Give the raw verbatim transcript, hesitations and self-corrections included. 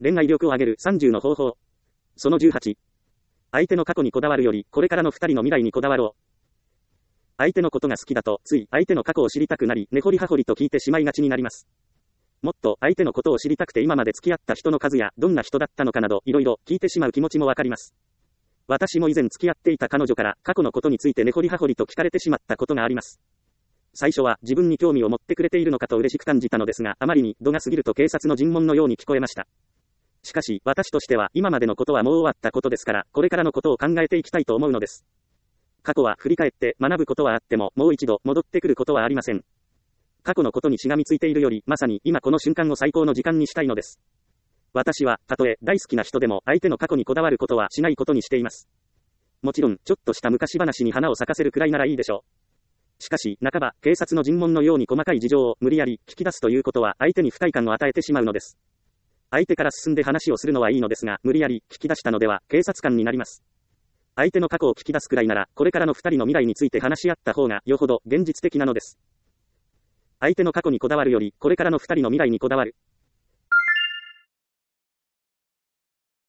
恋愛力を上げるさんじゅうの方法。そのじゅうはち。相手の過去にこだわるより、これからのふたりの未来にこだわろう。相手のことが好きだと、つい相手の過去を知りたくなり、根掘り葉掘りと聞いてしまいがちになります。もっと相手のことを知りたくて今まで付き合った人の数や、どんな人だったのかなど、いろいろ聞いてしまう気持ちもわかります。私も以前付き合っていた彼女から、過去のことについて根掘り葉掘りと聞かれてしまったことがあります。最初は自分に興味を持ってくれているのかと嬉しく感じたのですが、あまりに度が過ぎると警察の尋問のように聞こえました。しかし、私としては、今までのことはもう終わったことですから、これからのことを考えていきたいと思うのです。過去は振り返って学ぶことはあっても、もう一度戻ってくることはありません。過去のことにしがみついているより、まさに今この瞬間を最高の時間にしたいのです。私は、たとえ大好きな人でも相手の過去にこだわることはしないことにしています。もちろん、ちょっとした昔話に花を咲かせるくらいならいいでしょう。しかし、半ば、警察の尋問のように細かい事情を無理やり聞き出すということは相手に不快感を与えてしまうのです。相手から進んで話をするのはいいのですが、無理やり聞き出したのでは警察官になります。相手の過去を聞き出すくらいなら、これからの二人の未来について話し合った方がよほど現実的なのです。相手の過去にこだわるより、これからの二人の未来にこだわる。